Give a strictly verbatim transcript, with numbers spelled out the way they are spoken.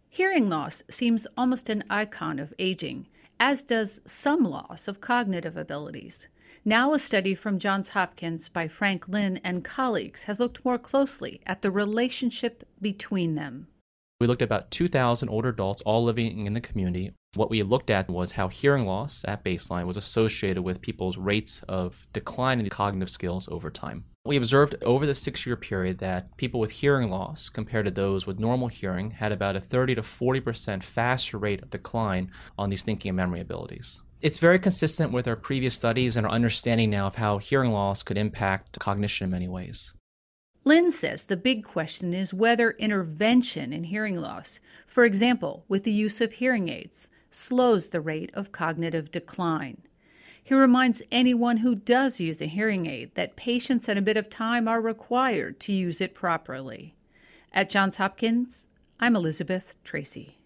Hearing loss seems almost an icon of aging, as does some loss of cognitive abilities. Now a study from Johns Hopkins by Frank Lin and colleagues has looked more closely at the relationship between them. We looked at about two thousand older adults all living in the community. What we looked at was how hearing loss at baseline was associated with people's rates of decline in cognitive skills over time. We observed over the six-year period that people with hearing loss compared to those with normal hearing had about a thirty to forty percent faster rate of decline on these thinking and memory abilities. It's very consistent with our previous studies and our understanding now of how hearing loss could impact cognition in many ways. Lin says the big question is whether intervention in hearing loss, for example, with the use of hearing aids, slows the rate of cognitive decline. He reminds anyone who does use a hearing aid that patience and a bit of time are required to use it properly. At Johns Hopkins, I'm Elizabeth Tracy.